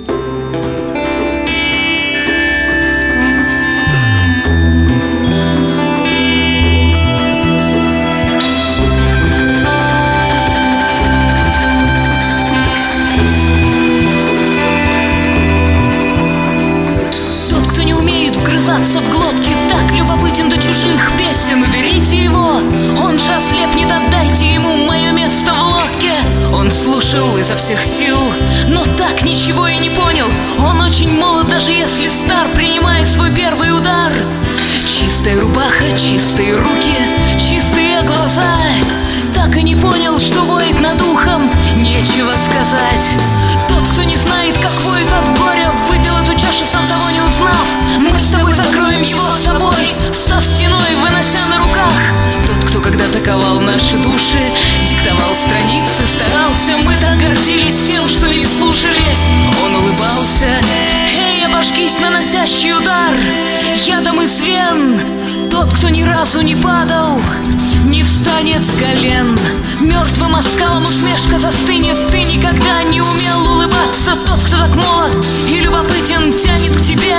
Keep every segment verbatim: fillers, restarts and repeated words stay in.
В глотке так любопытен до чужих песен. Уберите его, он же ослепнет, отдайте ему мое место в лодке. Он слушал изо всех сил, но так ничего и не понял. Он очень молод, даже если стар, принимая свой первый удар. Чистая рубаха, чистые руки, чистые глаза. Так и не понял, что воет над ухом, нечего сказать. Тот, кто не знает, как воет от горя, выпил эту чашу, сам того не узнав. Мы с тобой закроем его собой, став стеной, вынося на руках. Тот, кто когда-то ковал наши души, диктовал страницы, старался. Мы так гордились тем, что не слушали. Он улыбался: эй, обожгись, наносящий удар ядом из вен. Тот, кто ни разу не падал, не встанет с колен. Мертвым оскалом усмешка застынет. Ты никогда не умел улыбаться. Тот, кто так молод и любопытен, тянет к тебе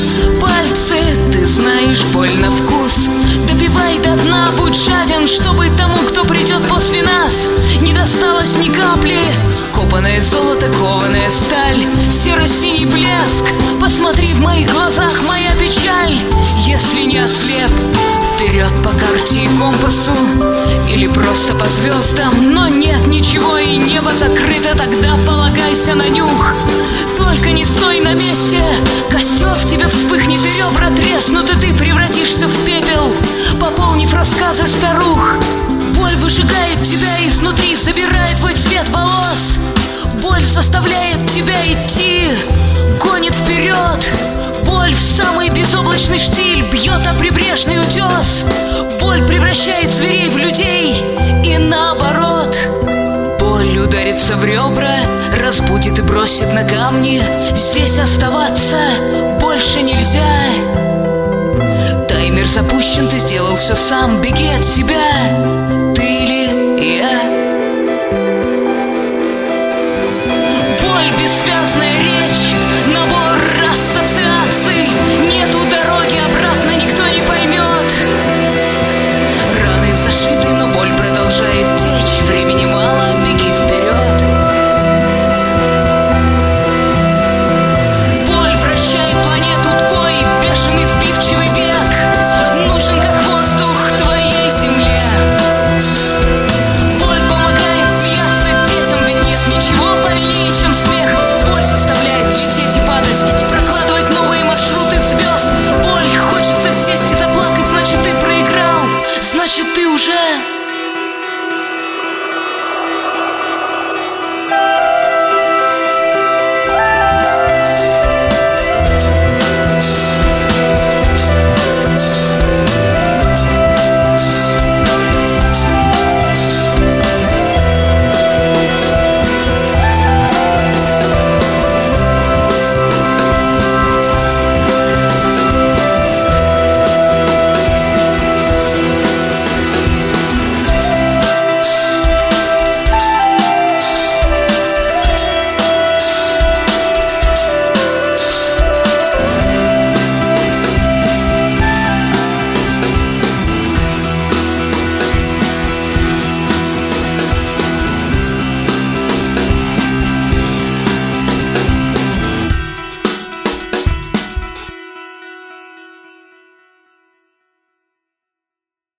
пальцы. Ты знаешь боль на вкус, допивай до дна, будь жаден, чтобы тому, кто придет после нас, не досталось ни капли. Копанное золото, кованая сталь, серо-синий блеск. Посмотри в моих глазах, моя печаль. Если не ослеп, вперед по карте и компасу, или просто по звездам. Но нет ничего и небо закрыто, тогда полагайся на нюх. Только не стой на месте, костер в тебе вспыхнет и ребра треснут, и ты превратишься в пепел, пополнив рассказы старух. Боль выжигает тебя изнутри, забирает твой цвет волос. Боль заставляет тебя идти, гонит вперед. Боль в самый безоблачный штиль бьет о прибрежный утес. Боль превращает зверей в людей и наоборот. Боль ударится в ребра, разбудит и бросит на камни. Здесь оставаться больше нельзя. Таймер запущен, ты сделал все сам. Беги от себя, ты или я.